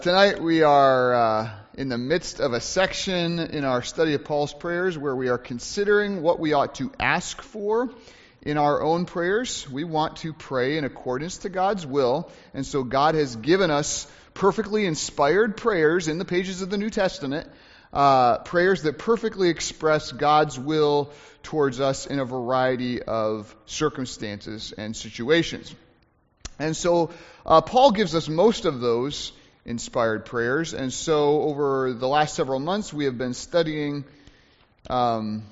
Tonight we are in the midst of a section in our study of Paul's prayers where we are considering what we ought to ask for in our own prayers. We want to pray in accordance to God's will, and so God has given us perfectly inspired prayers in the pages of the New Testament, prayers that perfectly express God's will towards us in a variety of circumstances and situations. And so Paul gives us most of those inspired prayers, and so over the last several months we have been studying Paul's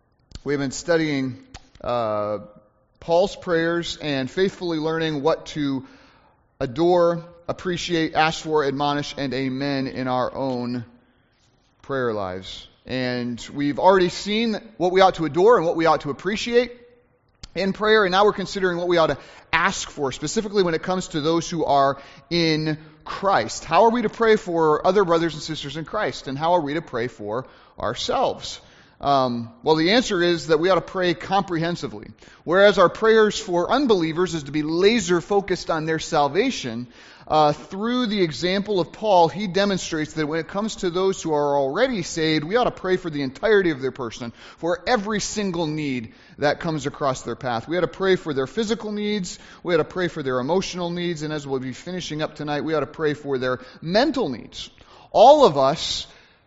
prayers and faithfully learning what to adore, appreciate, ask for, admonish, and amen in our own prayer lives. And we've already seen what we ought to adore and what we ought to appreciate in prayer, and now we're considering what we ought to ask for, specifically when it comes to those who are in Christ. How are we to pray for other brothers and sisters in Christ, and how are we to pray for ourselves? Well, the answer is that we ought to pray comprehensively. Whereas our prayers for unbelievers is to be laser focused on their salvation, through the example of Paul, he demonstrates that when it comes to those who are already saved, we ought to pray for the entirety of their person, for every single need that comes across their path. We ought to pray for their physical needs, we ought to pray for their emotional needs, and as we'll be finishing up tonight, we ought to pray for their mental needs. All of us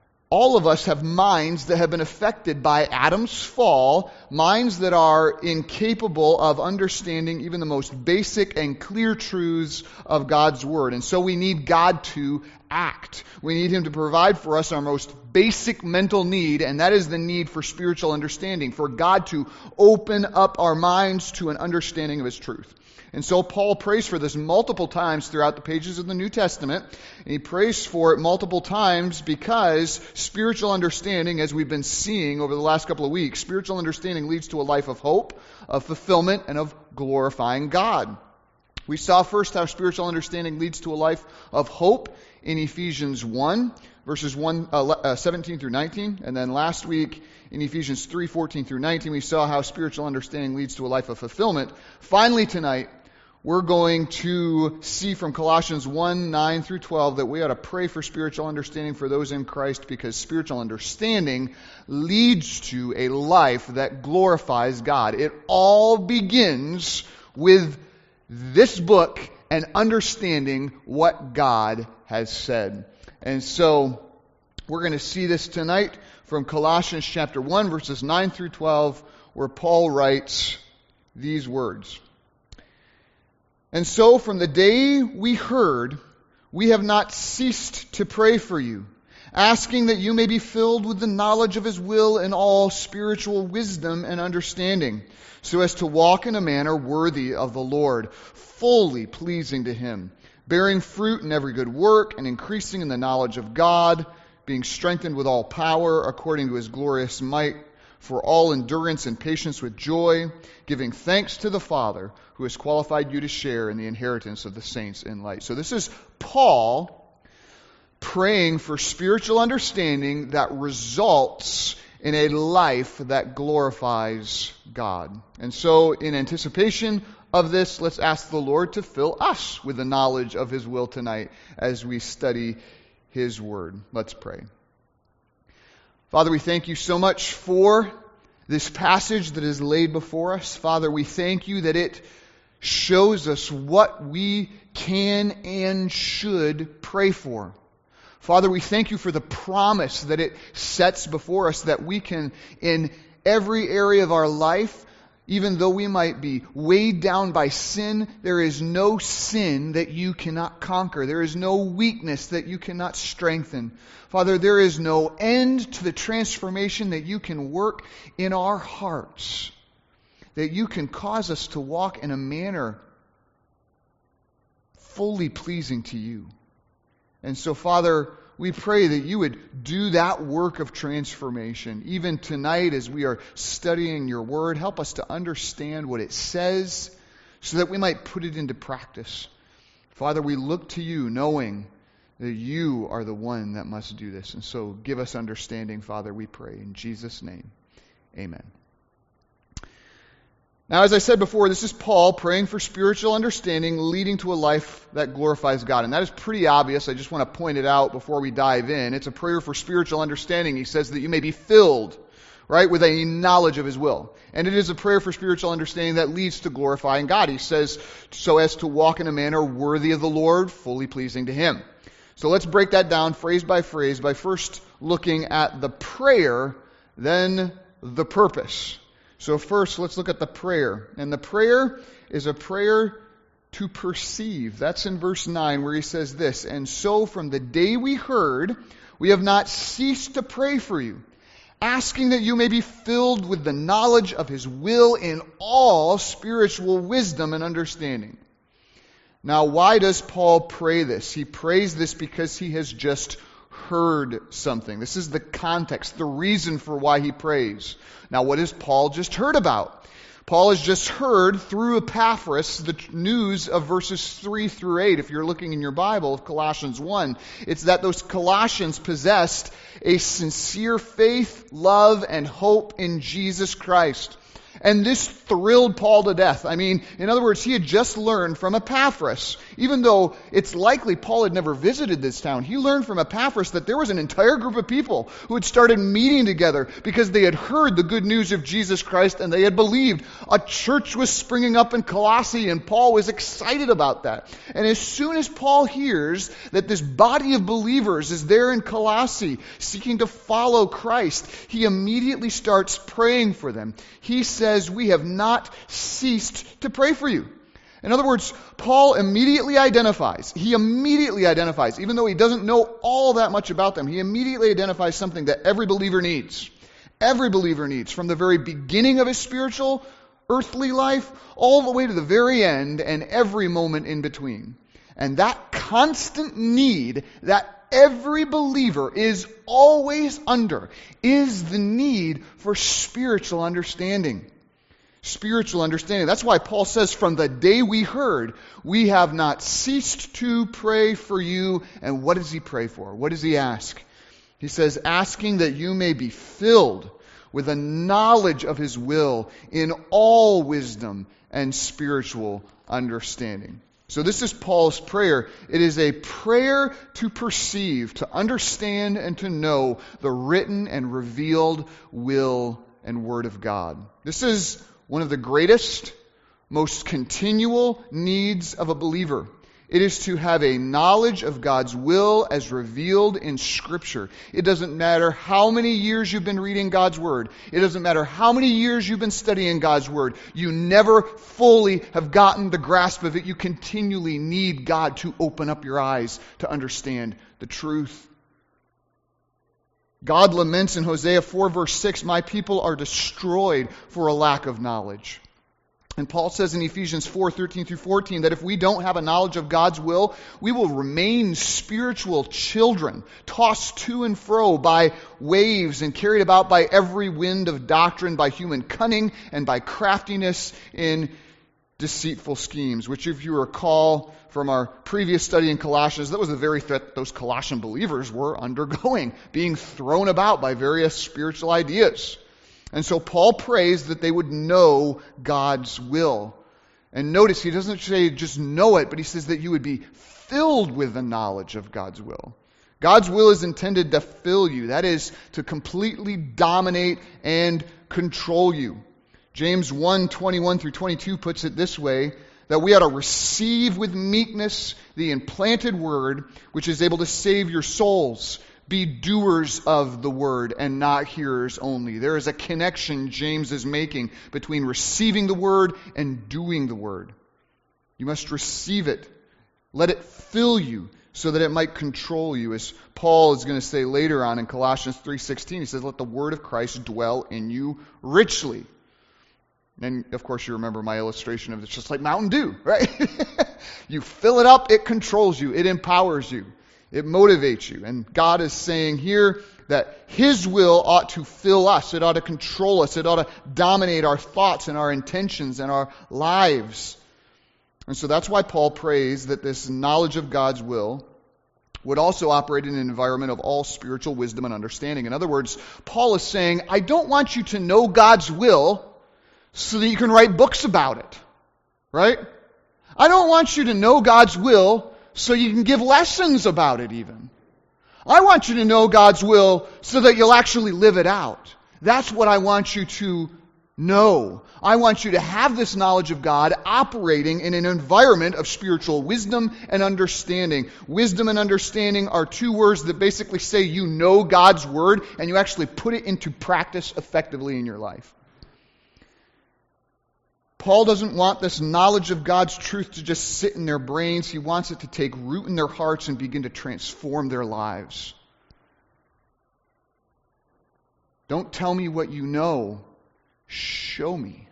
have minds that have been affected by Adam's fall, minds that are incapable of understanding even the most basic and clear truths of God's Word. And so we need God to act. We need Him to provide for us our most basic mental need, and that is the need for spiritual understanding, for God to open up our minds to an understanding of His truth. And so Paul prays for this multiple times throughout the pages of the New Testament. And he prays for it multiple times because spiritual understanding, as we've been seeing over the last couple of weeks, spiritual understanding leads to a life of hope, of fulfillment, and of glorifying God. We saw first how spiritual understanding leads to a life of hope in Ephesians 1, verses 17 through 19. And then last week in Ephesians 3, 14 through 19, we saw how spiritual understanding leads to a life of fulfillment. Finally tonight, we're going to see from Colossians 1, 9 through 12 that we ought to pray for spiritual understanding for those in Christ, because spiritual understanding leads to a life that glorifies God. It all begins with this book and understanding what God has said. And so we're going to see this tonight from Colossians chapter 1, verses 9 through 12, where Paul writes these words. And so from the day we heard, we have not ceased to pray for you, asking that you may be filled with the knowledge of His will in all spiritual wisdom and understanding, so as to walk in a manner worthy of the Lord, fully pleasing to Him, bearing fruit in every good work and increasing in the knowledge of God, being strengthened with all power according to His glorious might, for all endurance and patience with joy, giving thanks to the Father who has qualified you to share in the inheritance of the saints in light. So this is Paul praying for spiritual understanding that results in a life that glorifies God. And so in anticipation of this, let's ask the Lord to fill us with the knowledge of His will tonight as we study His Word. Let's pray. Father, we thank you so much for this passage that is laid before us. Father, we thank you that it shows us what we can and should pray for. Father, we thank you for the promise that it sets before us that we can, in every area of our life, even though we might be weighed down by sin, there is no sin that you cannot conquer. There is no weakness that you cannot strengthen. Father, there is no end to the transformation that you can work in our hearts, that you can cause us to walk in a manner fully pleasing to you. And so, Father, we pray that you would do that work of transformation. Even tonight as we are studying your word, help us to understand what it says so that we might put it into practice. Father, we look to you knowing that you are the one that must do this. And so give us understanding, Father, we pray. In Jesus' name, amen. Now, as I said before, this is Paul praying for spiritual understanding leading to a life that glorifies God. And that is pretty obvious. I just want to point it out before we dive in. It's a prayer for spiritual understanding. He says that you may be filled, right, with a knowledge of His will. And it is a prayer for spiritual understanding that leads to glorifying God. He says, so as to walk in a manner worthy of the Lord, fully pleasing to Him. So let's break that down phrase by first looking at the prayer, then the purpose. So first, let's look at the prayer. And the prayer is a prayer to perceive. That's in verse 9 where he says this, and so from the day we heard, we have not ceased to pray for you, asking that you may be filled with the knowledge of His will in all spiritual wisdom and understanding. Now, why does Paul pray this? He prays this because he has just heard something. This is the context, the reason for why he prays. Now, what has Paul just heard about? Paul has just heard through Epaphras the news of verses 3 through 8. If you're looking in your Bible, of Colossians 1, it's that those Colossians possessed a sincere faith, love, and hope in Jesus Christ. And this thrilled Paul to death. I mean, in other words, he had just learned from Epaphras, even though it's likely Paul had never visited this town, he learned from Epaphras that there was an entire group of people who had started meeting together because they had heard the good news of Jesus Christ and they had believed. A church was springing up in Colossae and Paul was excited about that. And as soon as Paul hears that this body of believers is there in Colossae seeking to follow Christ, he immediately starts praying for them. He says, we have not ceased to pray for you. In other words, Paul immediately identifies, even though he doesn't know all that much about them, he immediately identifies something that every believer needs. Every believer needs, from the very beginning of his spiritual, earthly life, all the way to the very end and every moment in between. And that constant need that every believer is always under is the need for spiritual understanding. Spiritual understanding. That's why Paul says, from the day we heard, we have not ceased to pray for you. And what does he pray for? What does he ask? He says, asking that you may be filled with a knowledge of His will in all wisdom and spiritual understanding. So this is Paul's prayer. It is a prayer to perceive, to understand, and to know the written and revealed will and word of God. This is one of the greatest, most continual needs of a believer. It is to have a knowledge of God's will as revealed in Scripture. It doesn't matter how many years you've been reading God's Word. It doesn't matter how many years you've been studying God's Word. You never fully have gotten the grasp of it. You continually need God to open up your eyes to understand the truth. God laments in Hosea 4 verse 6, my people are destroyed for a lack of knowledge. And Paul says in Ephesians 4, 13 through 14, that if we don't have a knowledge of God's will, we will remain spiritual children, tossed to and fro by waves and carried about by every wind of doctrine, by human cunning and by craftiness in deceitful schemes. Which, if you recall from our previous study in Colossians, that was the very threat those Colossian believers were undergoing, being thrown about by various spiritual ideas. And so Paul prays that they would know God's will. And notice, he doesn't say just know it, but he says that you would be filled with the knowledge of God's will. God's will is intended to fill you. That is, to completely dominate and control you. James 1, 21 through 22 puts it this way, that we ought to receive with meekness the implanted word, which is able to save your souls. Be doers of the word and not hearers only. There is a connection James is making between receiving the word and doing the word. You must receive it. Let it fill you so that it might control you. As Paul is going to say later on in Colossians 3:16, he says, let the word of Christ dwell in you richly. And, of course, you remember my illustration of it's just like Mountain Dew, right? You fill it up, it controls you, it empowers you. It motivates you. And God is saying here that His will ought to fill us. It ought to control us. It ought to dominate our thoughts and our intentions and our lives. And so that's why Paul prays that this knowledge of God's will would also operate in an environment of all spiritual wisdom and understanding. In other words, Paul is saying, I don't want you to know God's will so that you can write books about it, right? I don't want you to know God's will so you can give lessons about it even. I want you to know God's will so that you'll actually live it out. That's what I want you to know. I want you to have this knowledge of God operating in an environment of spiritual wisdom and understanding. Wisdom and understanding are two words that basically say you know God's Word and you actually put it into practice effectively in your life. Paul doesn't want this knowledge of God's truth to just sit in their brains. He wants it to take root in their hearts and begin to transform their lives. Don't tell me what you know. Show me.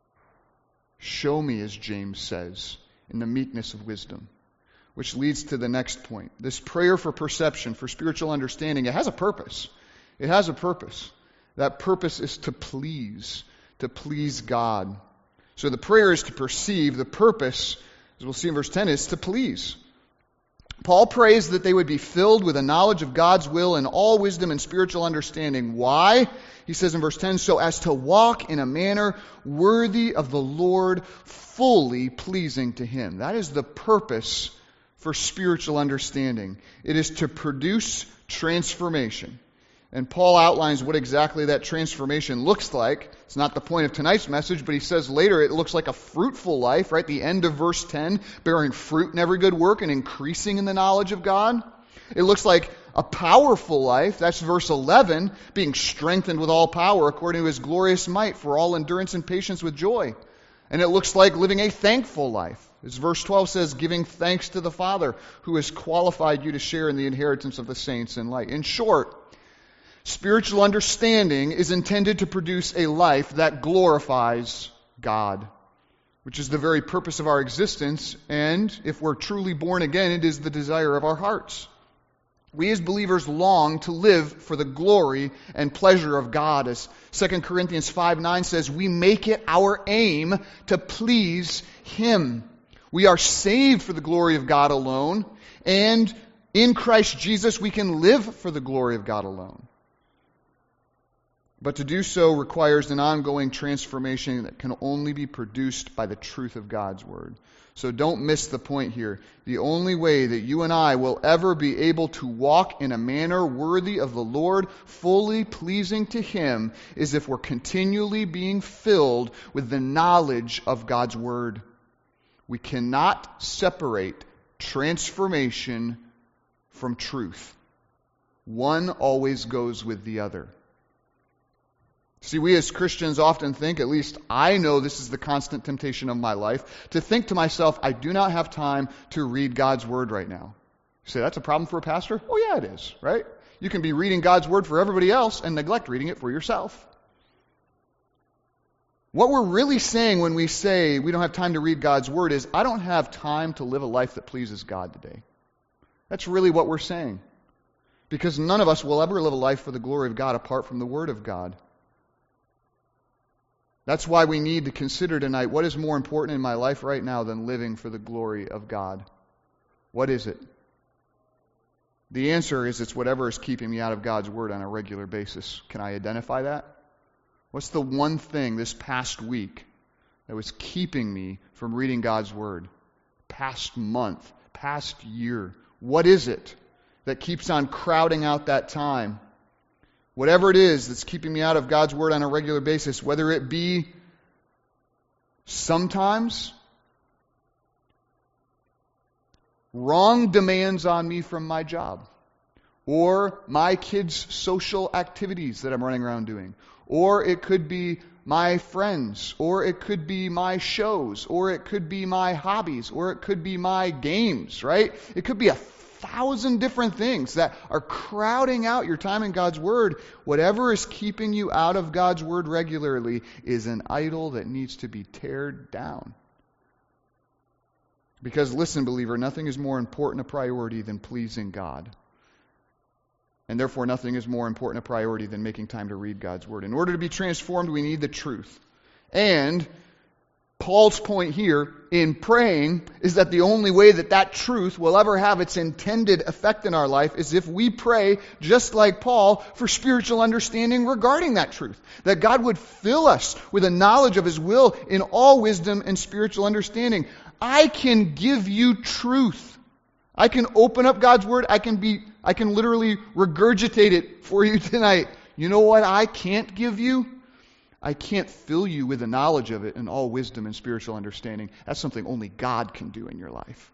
Show me, as James says, in the meekness of wisdom. Which leads to the next point. This prayer for perception, for spiritual understanding, it has a purpose. It has a purpose. That purpose is to please God. So the prayer is to perceive. The purpose, as we'll see in verse 10, is to please. Paul prays that they would be filled with a knowledge of God's will and all wisdom and spiritual understanding. Why? He says in verse 10, so as to walk in a manner worthy of the Lord, fully pleasing to Him. That is the purpose for spiritual understanding. It is to produce transformation. And Paul outlines what exactly that transformation looks like. It's not the point of tonight's message, but he says later it looks like a fruitful life, right? The end of verse 10, bearing fruit in every good work and increasing in the knowledge of God. It looks like a powerful life. That's verse 11, being strengthened with all power according to His glorious might for all endurance and patience with joy. And it looks like living a thankful life. As verse 12 says, giving thanks to the Father who has qualified you to share in the inheritance of the saints in light. In short, spiritual understanding is intended to produce a life that glorifies God, which is the very purpose of our existence, and if we're truly born again, it is the desire of our hearts. We as believers long to live for the glory and pleasure of God. As 2 Corinthians 5:9 says, we make it our aim to please Him. We are saved for the glory of God alone, and in Christ Jesus we can live for the glory of God alone. But to do so requires an ongoing transformation that can only be produced by the truth of God's Word. So don't miss the point here. The only way that you and I will ever be able to walk in a manner worthy of the Lord, fully pleasing to Him, is if we're continually being filled with the knowledge of God's Word. We cannot separate transformation from truth. One always goes with the other. See, we as Christians often think, at least I know this is the constant temptation of my life, to think to myself, I do not have time to read God's Word right now. You say, that's a problem for a pastor? Oh yeah, it is, right? You can be reading God's Word for everybody else and neglect reading it for yourself. What we're really saying when we say we don't have time to read God's Word is, I don't have time to live a life that pleases God today. That's really what we're saying. Because none of us will ever live a life for the glory of God apart from the Word of God. That's why we need to consider tonight, what is more important in my life right now than living for the glory of God? What is it? The answer is it's whatever is keeping me out of God's Word on a regular basis. Can I identify that? What's the one thing this past week that was keeping me from reading God's Word? Past month, past year. What is it that keeps on crowding out that time? Whatever it is that's keeping me out of God's Word on a regular basis, whether it be sometimes wrong demands on me from my job, or my kids' social activities that I'm running around doing, or it could be my friends, or it could be my shows, or it could be my hobbies, or it could be my games, right? It could be 1,000 different things that are crowding out your time in God's Word. Whatever is keeping you out of God's Word regularly is an idol that needs to be teared down. Because listen, believer, nothing is more important a priority than pleasing God. And therefore nothing is more important a priority than making time to read God's Word. In order to be transformed, we need the truth. And Paul's point here in praying is that the only way that that truth will ever have its intended effect in our life is if we pray, just like Paul, for spiritual understanding regarding that truth. That God would fill us with a knowledge of His will in all wisdom and spiritual understanding. I can give you truth. I can open up God's Word. I can literally regurgitate it for you tonight. You know what I can't give you? I can't fill you with the knowledge of it in all wisdom and spiritual understanding. That's something only God can do in your life.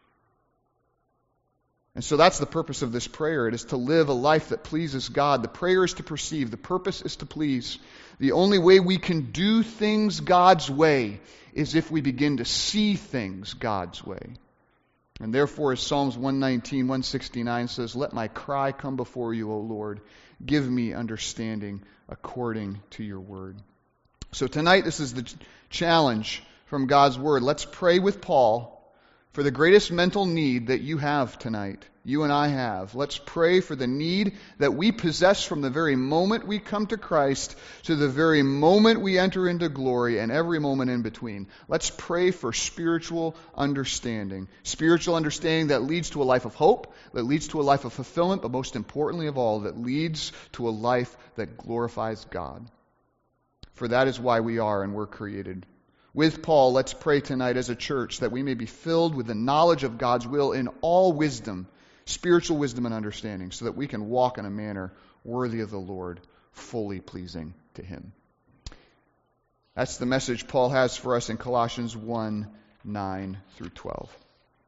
And so that's the purpose of this prayer. It is to live a life that pleases God. The prayer is to perceive. The purpose is to please. The only way we can do things God's way is if we begin to see things God's way. And therefore, as Psalms 119, 169 says, let my cry come before you, O Lord. Give me understanding according to your word. So tonight, this is the challenge from God's word. Let's pray with Paul for the greatest mental need that you have tonight, you and I have. Let's pray for the need that we possess from the very moment we come to Christ to the very moment we enter into glory and every moment in between. Let's pray for spiritual understanding. Spiritual understanding that leads to a life of hope, that leads to a life of fulfillment, but most importantly of all, that leads to a life that glorifies God. For that is why we are and were created. With Paul, let's pray tonight as a church that we may be filled with the knowledge of God's will in all wisdom, spiritual wisdom and understanding, so that we can walk in a manner worthy of the Lord, fully pleasing to Him. That's the message Paul has for us in Colossians 1, 9 through 12.